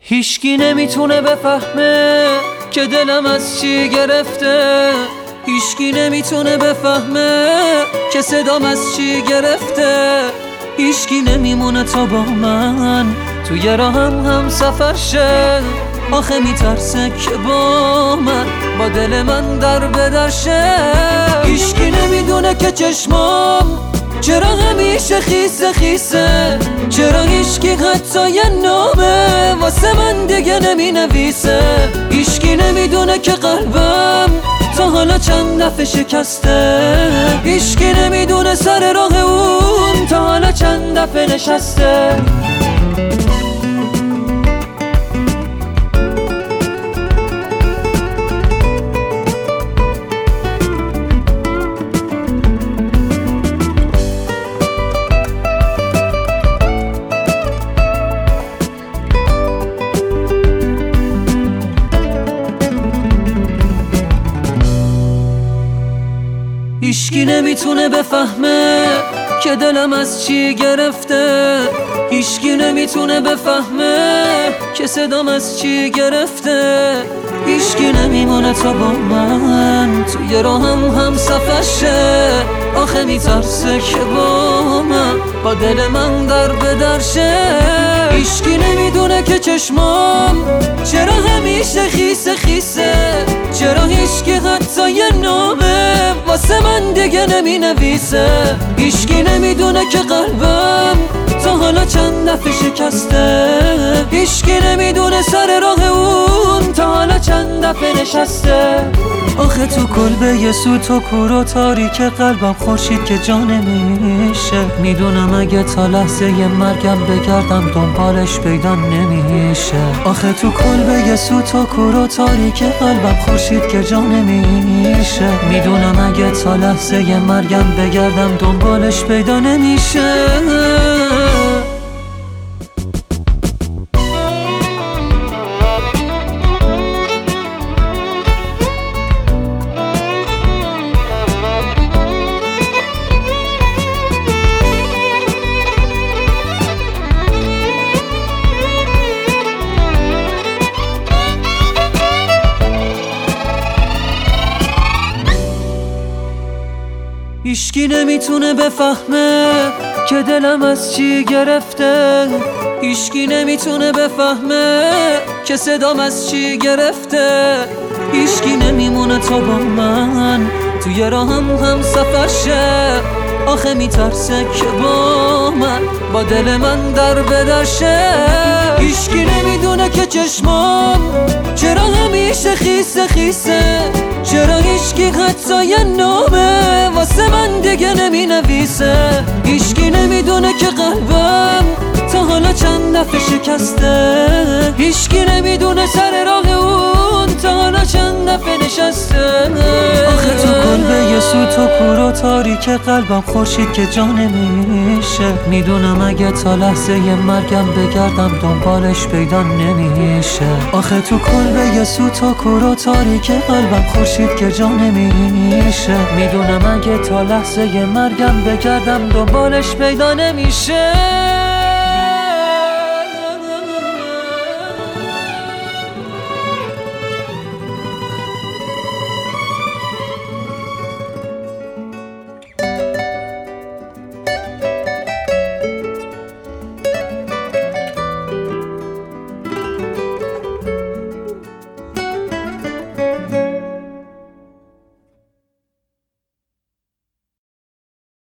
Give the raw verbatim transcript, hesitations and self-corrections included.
هیشکی نمیتونه بفهمه که دلم از چی گرفته. هیشکی نمیتونه بفهمه که صدام از چی گرفته. هیشکی نمیمونه تا با من توی راهم هم سفر شه. آخه میترسه که با من با دل من در بدر شه. هیشکی نمیدونه که چشمام چرا همیشه خیسه خیسه. چرا هیشکی حتی یه نامه واسه من دیگه نمی نویسه. هیشکی نمیدونه که قلبم تا حالا چند دفعه شکسته. هیشکی نمیدونه سر راه اون تا حالا چند دفعه نشسته. هیشکی نمیتونه بفهمه که دلم از چی گرفته. هیشکی نمیتونه بفهمه که صدام از چی گرفته. هیشکی نمیمونه تا با من توی راهم هم سفر شه. آخه میترسه که با من با دل من در بدر شه. هیشکی نمیدونه که چشمام چرا همیشه خیسه خیسه. چرا هیشکی حتی یه نامه واسه من دیگه نمی نویسه. هیشکی نمیدونه که قلبم تا حالا چند دفعه شکسته. هیشکی نمیدونه سر راه اون تا حالا چند دفعه نشسته. آخه تو کلبه سوت و کور و تاریک قلبم خورشید که جا نمیشه. میدونم اگه تا لحظه مرگم بگردم دنبالش پیدا نمیشه. آخه تو کلبه سوت و کور و تاریک قلبم خورشید که جا نمیشه. میدونم اگه تا لحظه مرگم بگردم دنبالش پیدا نمیشه. هیشکی نمیتونه بفهمه که دلم از چی گرفته. هیشکی نمیتونه بفهمه که صدام از چی گرفته. هیشکی نمیمونه تا با من توی راهم هم سفر شه. آخه میترسه که با من با دل من در بدر شه. هیشکی نمیدونه که چشمام چرا همیشه خیسه خیسه. چرا هیشکی حتی یه نامه واسه من دیگه نمی نویسه. هیشکی نمیدونه که قلبم تا حالا چند دفعه شکسته. هیشکی نمیدونه سر راه اون تا حالا چند دفعه نشسته. آخه تو کلبه سوت و کور و تاریک قلبم خورشید که جا نمیشه. میدونم اگه تا لحظه مرگم بگردم دنبالش پیدا نمیشه. آخه تو کلبه سوت و کور و تاریک قلبم خورشید که جا نمیشه. میدونم اگه تا لحظه مرگم بگردم دنبالش پیدا نمیشه.